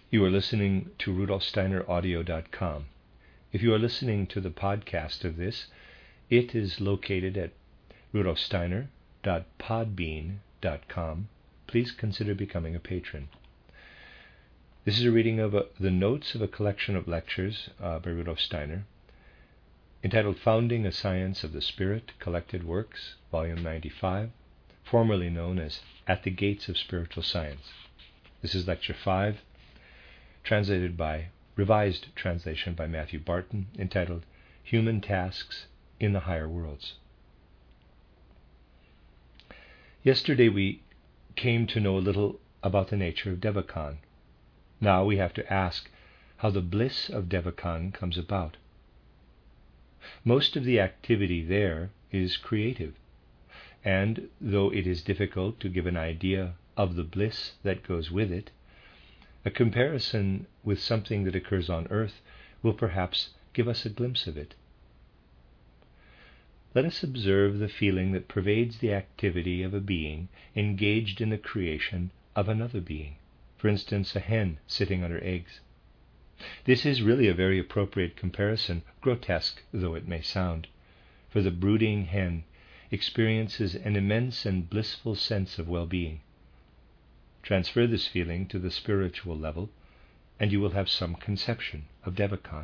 You are listening to rudolfsteineraudio.com. If you are listening to the podcast of this, it is located at rudolfsteiner.podbean.com. Please consider becoming a patron. This is a reading of the notes of a collection of lectures by Rudolf Steiner, entitled Founding a Science of the Spirit, Collected Works, Volume 95, formerly known as At the Gates of Spiritual Science. This is Lecture 5, translated by revised translation by Matthew Barton, entitled Human Tasks in the Higher Worlds. Yesterday we came to know a little about the nature of Devachan. Now we have to ask how the bliss of Devachan comes about. Most of the activity there is creative, and though it is difficult to give an idea of the bliss that goes with it, a comparison with something that occurs on earth will perhaps give us a glimpse of it. Let us observe the feeling that pervades the activity of a being engaged in the creation of another being, for instance, a hen sitting on her eggs. This is really a very appropriate comparison, grotesque though it may sound, for the brooding hen experiences an immense and blissful sense of well-being. Transfer this feeling to the spiritual level, and you will have some conception of Devachan.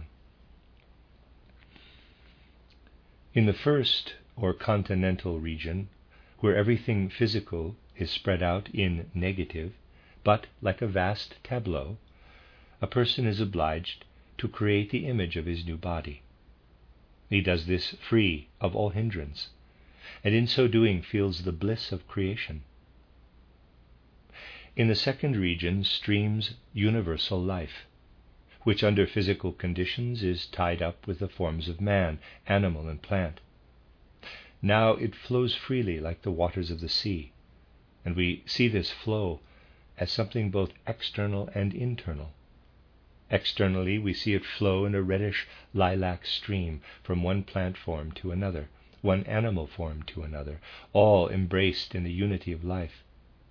In the first, or continental region, where everything physical is spread out in negative, but like a vast tableau, a person is obliged to create the image of his new body. He does this free of all hindrance, and in so doing feels the bliss of creation. In the second region streams universal life, which under physical conditions is tied up with the forms of man, animal, and plant. Now it flows freely like the waters of the sea, and we see this flow as something both external and internal. Externally, we see it flow in a reddish lilac stream from one plant form to another, one animal form to another, all embraced in the unity of life.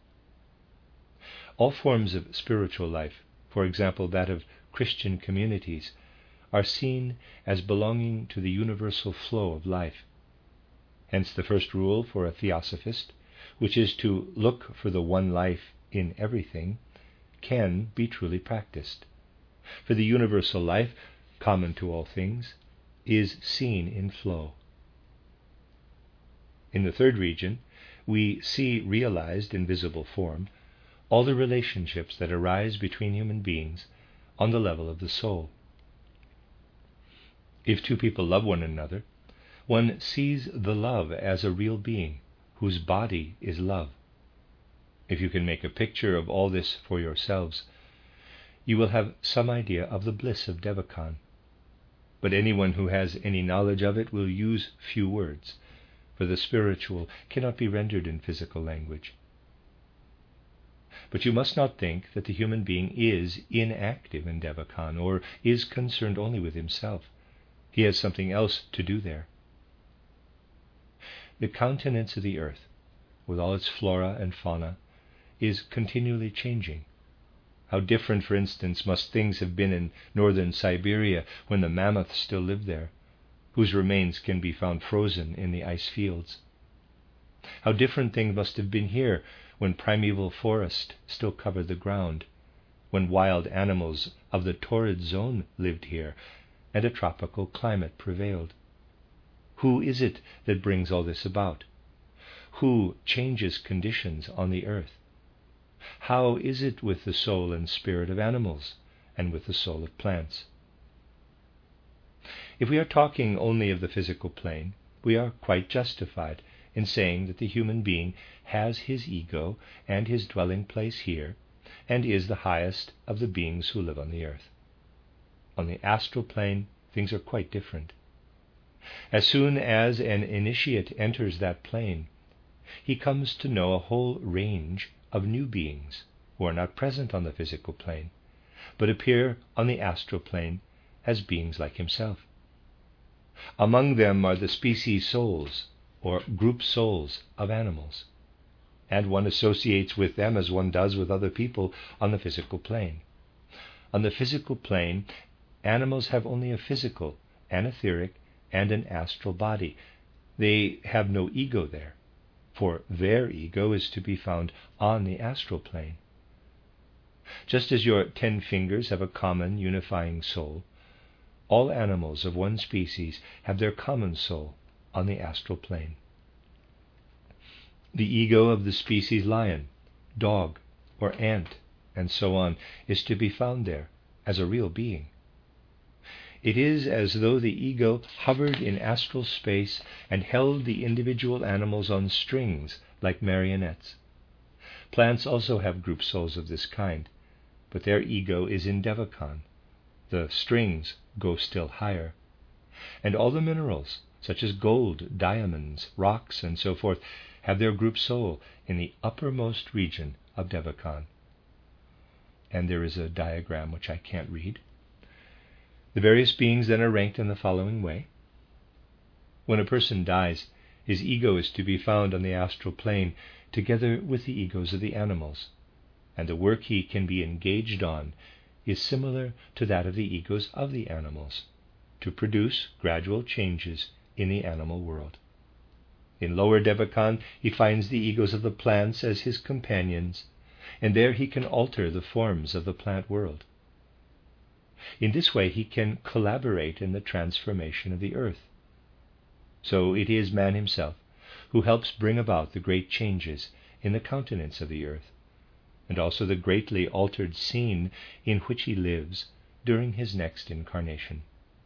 All forms of spiritual life, for example that of Christian communities, are seen as belonging to the universal flow of life. Hence the first rule for a theosophist, which is to look for the one life in everything, can be truly practiced. For the universal life, common to all things, is seen in flow. In the third region, we see realized in visible form all the relationships that arise between human beings on the level of the soul. If two people love one another, one sees the love as a real being whose body is love. If you can make a picture of all this for yourselves, you will have some idea of the bliss of Devachan. But anyone who has any knowledge of it will use few words, for the spiritual cannot be rendered in physical language. But you must not think that the human being is inactive in Devachan, or is concerned only with himself. He has something else to do there. The countenance of the earth, with all its flora and fauna, is continually changing. How different, for instance, must things have been in northern Siberia when the mammoths still lived there, whose remains can be found frozen in the ice fields. How different things must have been here when primeval forest still covered the ground, when wild animals of the torrid zone lived here, and a tropical climate prevailed. Who is it that brings all this about? Who changes conditions on the earth? How is it with the soul and spirit of animals, and with the soul of plants? If we are talking only of the physical plane, we are quite justified in saying that the human being has his ego and his dwelling place here, and is the highest of the beings who live on the earth. On the astral plane, things are quite different. As soon as an initiate enters that plane, he comes to know a whole range of new beings who are not present on the physical plane, but appear on the astral plane as beings like himself. Among them are the species souls, or group souls of animals, and one associates with them as one does with other people on the physical plane. On the physical plane, animals have only a physical, an etheric, and an astral body. They have no ego there, for their ego is to be found on the astral plane. Just as your 10 fingers have a common unifying soul, all animals of one species have their common soul on the astral plane. The ego of the species lion, dog, or ant, and so on, is to be found there as a real being. It is as though the ego hovered in astral space and held the individual animals on strings like marionettes. Plants also have group souls of this kind, but their ego is in Devachan. The strings go still higher. And all the minerals, such as gold, diamonds, rocks, and so forth, have their group soul in the uppermost region of Devachan. And there is a diagram which I can't read. The various beings then are ranked in the following way. When a person dies, his ego is to be found on the astral plane together with the egos of the animals, and the work he can be engaged on is similar to that of the egos of the animals, to produce gradual changes in the animal world. In lower Devachan, he finds the egos of the plants as his companions, and there he can alter the forms of the plant world. In this way he can collaborate in the transformation of the earth. So it is man himself who helps bring about the great changes in the countenance of the earth, and also the greatly altered scene in which he lives during his next incarnation.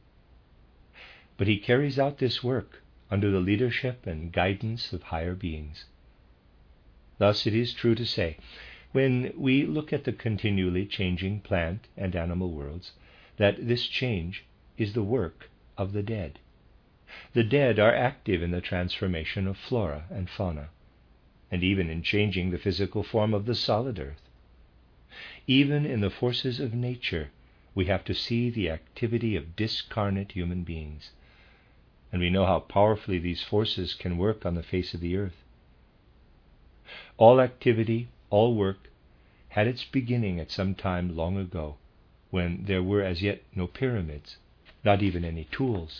But he carries out this work under the leadership and guidance of higher beings. Thus it is true to say, when we look at the continually changing plant and animal worlds, that this change is the work of the dead. The dead are active in the transformation of flora and fauna, and even in changing the physical form of the solid earth. Even in the forces of nature, we have to see the activity of discarnate human beings, and we know how powerfully these forces can work on the face of the earth. All activity, all work, had its beginning at some time long ago, when there were as yet no pyramids, not even any tools.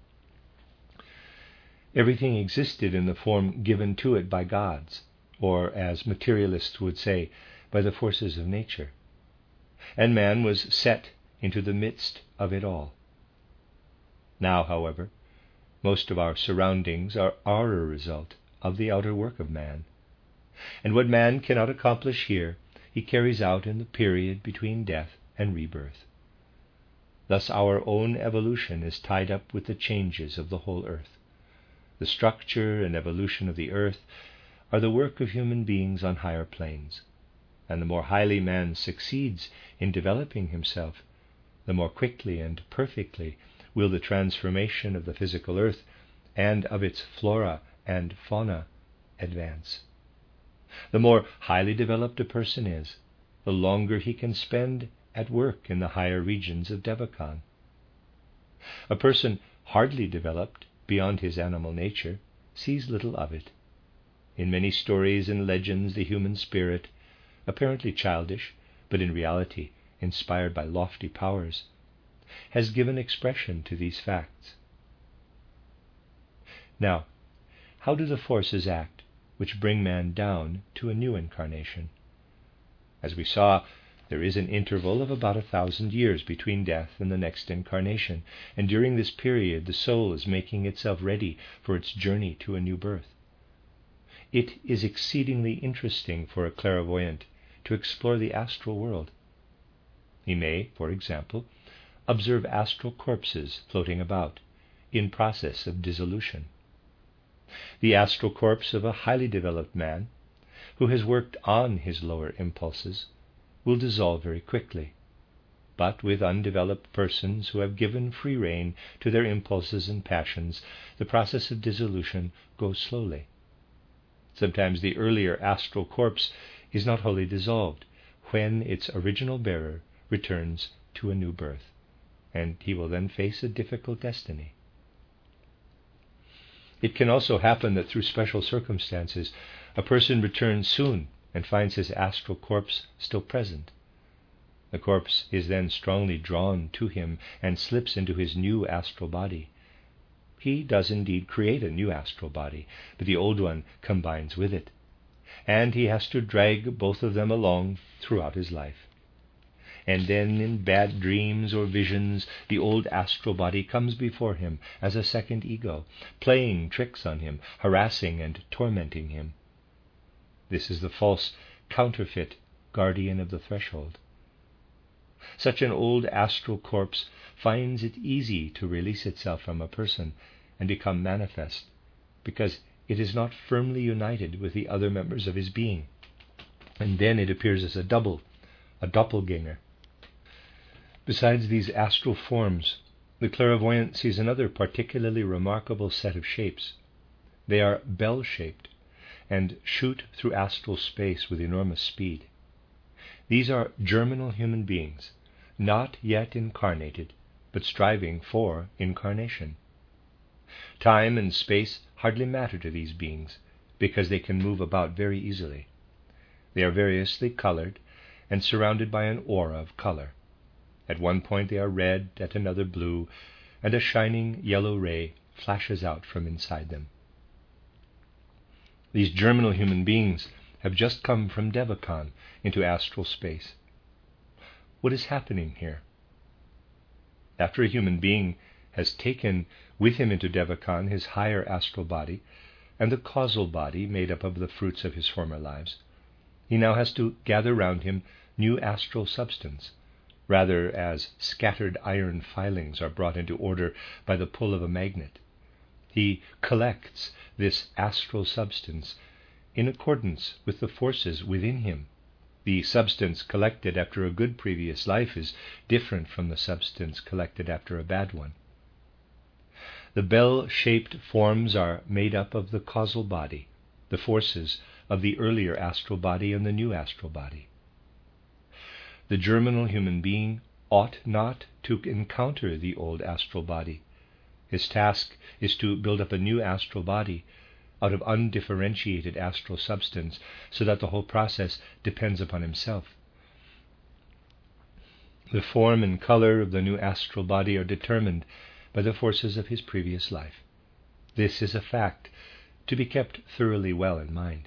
Everything existed in the form given to it by gods, or, as materialists would say, by the forces of nature, and man was set into the midst of it all. Now, however, most of our surroundings are a result of the outer work of man, and what man cannot accomplish here, he carries out in the period between death and rebirth. Thus our own evolution is tied up with the changes of the whole earth. The structure and evolution of the earth are the work of human beings on higher planes, and the more highly man succeeds in developing himself, the more quickly and perfectly will the transformation of the physical earth and of its flora and fauna advance. The more highly developed a person is, the longer he can spend at work in the higher regions of Devachan. A person hardly developed beyond his animal nature sees little of it. In many stories and legends, the human spirit, apparently childish, but in reality inspired by lofty powers, has given expression to these facts. Now, how do the forces act which bring man down to a new incarnation? As we saw, there is an interval of about 1,000 years between death and the next incarnation, and during this period the soul is making itself ready for its journey to a new birth. It is exceedingly interesting for a clairvoyant to explore the astral world. He may, for example, observe astral corpses floating about, in process of dissolution. The astral corpse of a highly developed man, who has worked on his lower impulses, will dissolve very quickly, but with undeveloped persons who have given free rein to their impulses and passions, the process of dissolution goes slowly. Sometimes the earlier astral corpse is not wholly dissolved when its original bearer returns to a new birth, and he will then face a difficult destiny. It can also happen that through special circumstances a person returns soon and finds his astral corpse still present. The corpse is then strongly drawn to him and slips into his new astral body. He does indeed create a new astral body, but the old one combines with it, and he has to drag both of them along throughout his life. And then in bad dreams or visions, the old astral body comes before him as a second ego, playing tricks on him, harassing and tormenting him. This is the false, counterfeit guardian of the threshold. Such an old astral corpse finds it easy to release itself from a person and become manifest, because it is not firmly united with the other members of his being. And then it appears as a doppelganger. Besides these astral forms, the clairvoyant sees another particularly remarkable set of shapes. They are bell-shaped and shoot through astral space with enormous speed. These are germinal human beings, not yet incarnated, but striving for incarnation. Time and space hardly matter to these beings, because they can move about very easily. They are variously colored and surrounded by an aura of color. At one point they are red, at another blue, and a shining yellow ray flashes out from inside them. These germinal human beings have just come from Devachan into astral space. What is happening here? After a human being has taken with him into Devachan his higher astral body and the causal body made up of the fruits of his former lives, he now has to gather round him new astral substance, rather as scattered iron filings are brought into order by the pull of a magnet. He collects this astral substance in accordance with the forces within him. The substance collected after a good previous life is different from the substance collected after a bad one. The bell-shaped forms are made up of the causal body, the forces of the earlier astral body and the new astral body. The germinal human being ought not to encounter the old astral body. His task is to build up a new astral body out of undifferentiated astral substance, so that the whole process depends upon himself. The form and color of the new astral body are determined by the forces of his previous life. This is a fact to be kept thoroughly well in mind.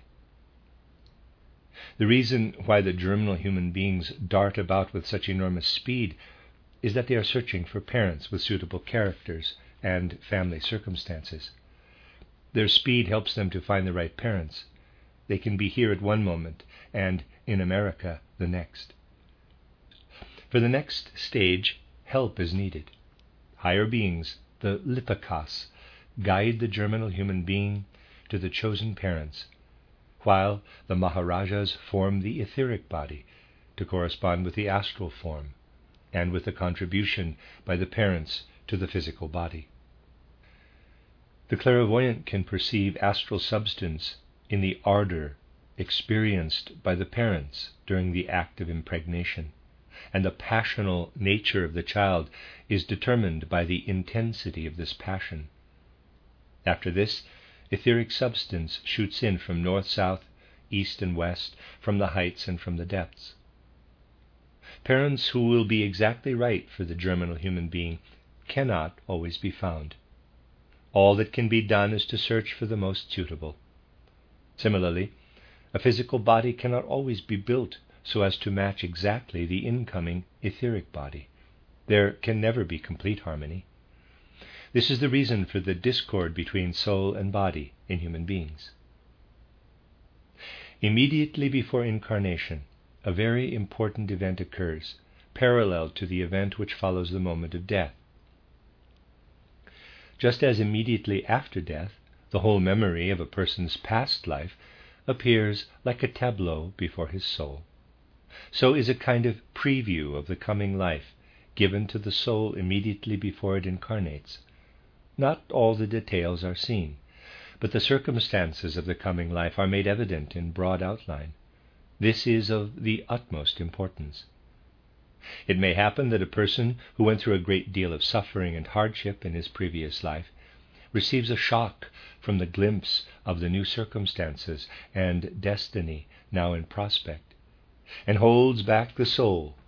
The reason why the germinal human beings dart about with such enormous speed is that they are searching for parents with suitable characters and family circumstances. Their speed helps them to find the right parents. They can be here at one moment and in America the next. For the next stage, help is needed. Higher beings, the Lipakas, guide the germinal human being to the chosen parents, while the Maharajas form the etheric body to correspond with the astral form and with the contribution by the parents to the physical body. The clairvoyant can perceive astral substance in the ardor experienced by the parents during the act of impregnation, and the passional nature of the child is determined by the intensity of this passion. After this, etheric substance shoots in from north, south, east and west, from the heights and from the depths. Parents who will be exactly right for the germinal human being cannot always be found. All that can be done is to search for the most suitable. Similarly, a physical body cannot always be built so as to match exactly the incoming etheric body. There can never be complete harmony. This is the reason for the discord between soul and body in human beings. Immediately before incarnation, a very important event occurs, parallel to the event which follows the moment of death. Just as immediately after death, the whole memory of a person's past life appears like a tableau before his soul, so is a kind of preview of the coming life given to the soul immediately before it incarnates. Not all the details are seen, but the circumstances of the coming life are made evident in broad outline. This is of the utmost importance. It may happen that a person who went through a great deal of suffering and hardship in his previous life receives a shock from the glimpse of the new circumstances and destiny now in prospect, and holds back the soul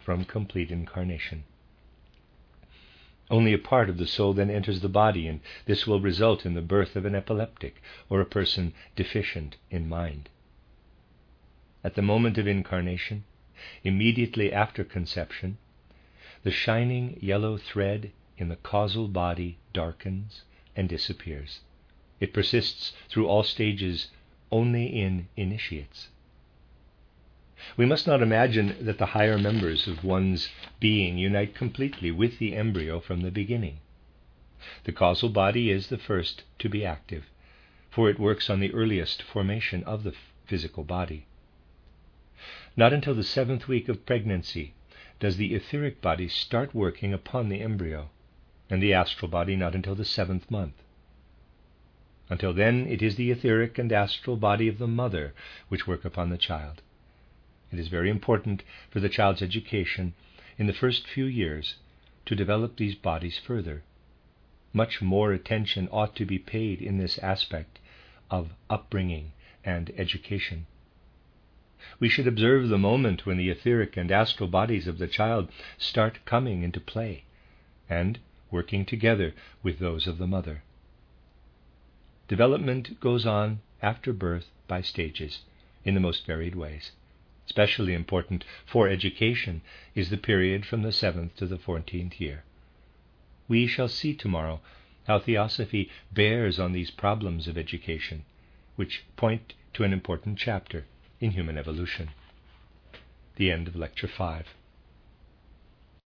from complete incarnation. Only a part of the soul then enters the body, and this will result in the birth of an epileptic or a person deficient in mind. At the moment of incarnation, immediately after conception, the shining yellow thread in the causal body darkens and disappears. It persists through all stages only in initiates. We must not imagine that the higher members of one's being unite completely with the embryo from the beginning. The causal body is the first to be active, for it works on the earliest formation of the physical body. Not until the 7th week of pregnancy does the etheric body start working upon the embryo, and the astral body not until the 7th month. Until then, it is the etheric and astral body of the mother which work upon the child. It is very important for the child's education in the first few years to develop these bodies further. Much more attention ought to be paid in this aspect of upbringing and education. We should observe the moment when the etheric and astral bodies of the child start coming into play and working together with those of the mother. Development goes on after birth by stages in the most varied ways. Especially important for education is the period from the 7th to the 14th year. We shall see tomorrow how Theosophy bears on these problems of education, which point to an important chapter in human evolution. The end of Lecture 5.